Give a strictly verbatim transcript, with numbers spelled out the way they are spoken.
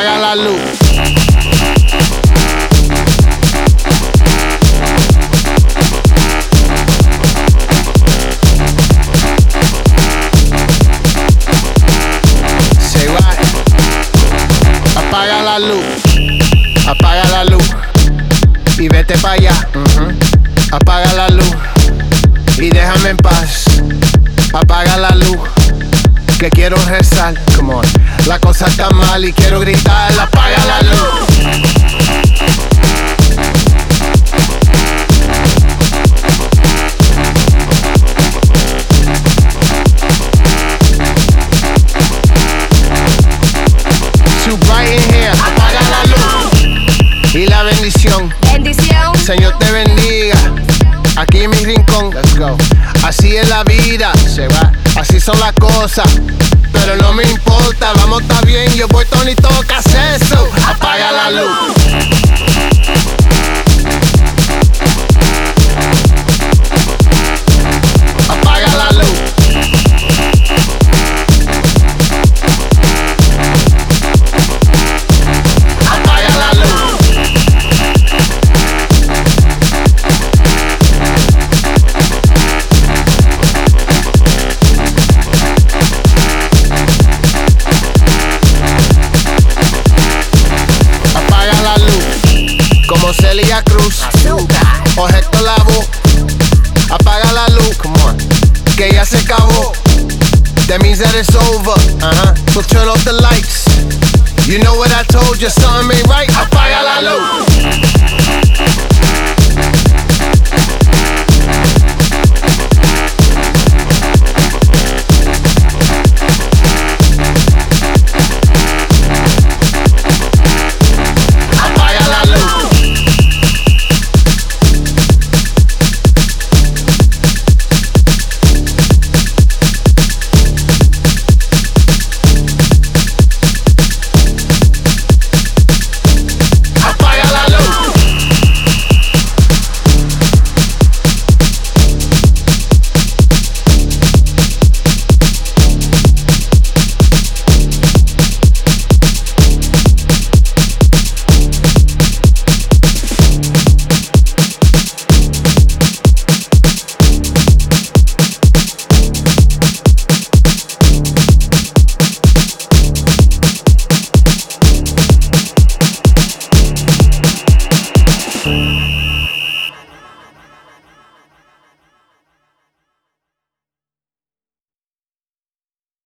Apaga la luz. Say what? Apaga la luz. Apaga la luz. Y vete pa' allá. Uh-huh. Apaga la luz. Y déjame en paz. Apaga la luz. Que quiero rezar. Come on. La cosa está mal y quiero gritar. Apaga la luz. Too bright in here. Apaga la luz. Y la bendición. Bendición. Señor te bendiga. Aquí en mi rincón. Let's go. Así es la vida. Se va. Así son las cosas. Pero no me importa. Vamos, está bien. Yo voy Tony, toca eso. Apaga la luz. Apaga la luz. Apaga la luz. Apaga la luz. Como Celia Cruz Azúcar. o Héctor Lavoe. Apaga la luz. Come on. Que ya se acabó. That means that it's over. Uh-huh. So turn off the lights. You know what I told you, something ain't right. Apaga la luz.